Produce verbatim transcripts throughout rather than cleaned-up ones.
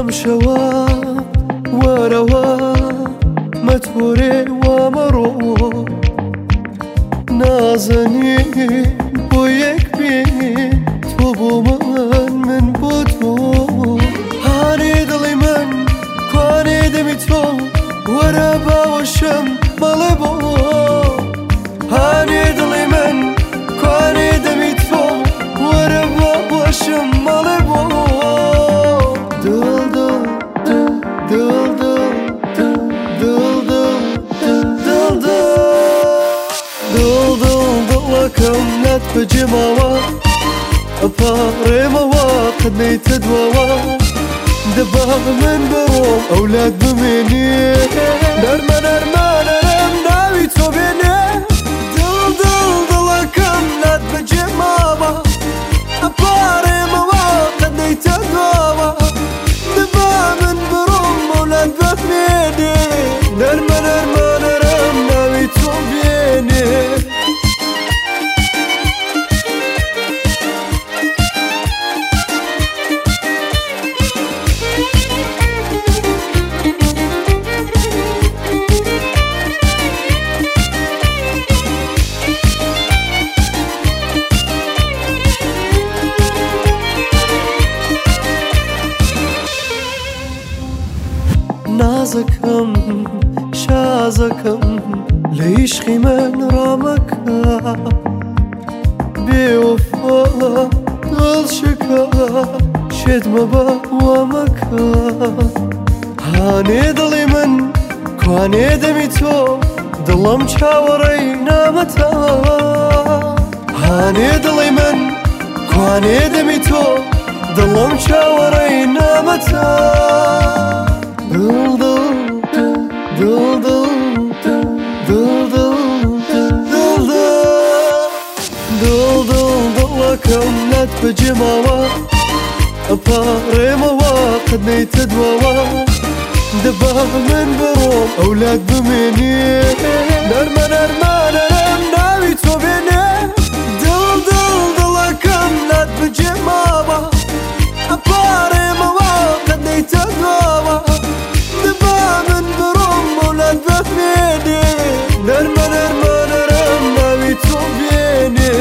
شەوە وەرەوە مەتۆرێ وامەڕۆ نازەنین بۆ یەک بین تۆ بۆ من من بۆ تۆ هانێ دڵی من کوانێ دەمی تۆ وەرە باوەشم بەڵێ بۆ هانێ دڵی من کوانێ دەمی تۆ وەرە باوەشم بەڵێ بۆ دڵ دڵ دڵ دڵ دڵ دڵ دڵ دڵ دڵ دڵەکەم نەت بەجێماوە ئەپارێمەوە قەت نەیتە دواوە دەبا من بەڕۆم ئەولاد بمێنێ نەرمە نەرمە نەرم ناوی تۆ بێنێ دڵ دڵ دڵەکەم نەت بەجێماوە ئەپارێمەوە قەت نەیتە دواوە دەبا من بەڕۆم ئەولاد بمێنێ نەرمە نەرمە نەرم ناوی تۆ بێنێ نازەکەم شازەکەم لە عیشقی من ڕامەکە بێوەفا دڵشکە شێت مەبە وامەکە هانێ دڵی من کوانێ دەمی تۆ دڵم چاوەڕێی نامەتە هانێ دڵی من کوانێ دەمی تۆ دڵم چاوەڕێی نامەتە دڵ دڵ دڵ دڵ دڵ دڵ دڵ دڵ دڵەکەم نەت بەجێماوە ئەپارێمەوە قەت نەیتە دواوە دەبا من بەڕۆم ئەولاد بمێنێ نەرمە نەرمە نەرم ناوی تۆ بێنێ دڵ دڵ دڵەکەم نەت بەجێماوە ئەپارێمەوە قەت نەیتە دواوە دەبا من بەڕۆم ئەولاد بمێنێ نەرمە نەرمە نەرم ناوی تۆ بێنێ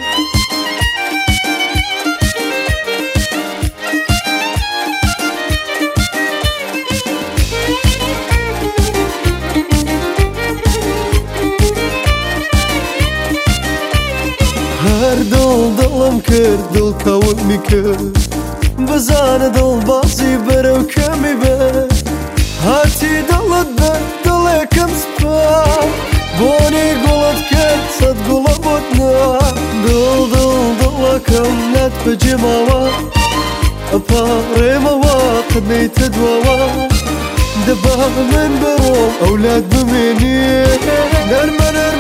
هەر دڵ دڵم کرد دڵ کەوتمی کرد بزانە دڵ بازی بەرەو کەمی بێت هاتی دڵت بێت دڵێکم سپا بۆنی گوڵت کرد سەد گوڵە بۆت نا دڵ دڵ دڵەکەم نەت بەجێماوە ئەپارێمەوە قەت نەیتە دواوە دەبا من بەڕۆم ئەولاد بمێنێ نەرمە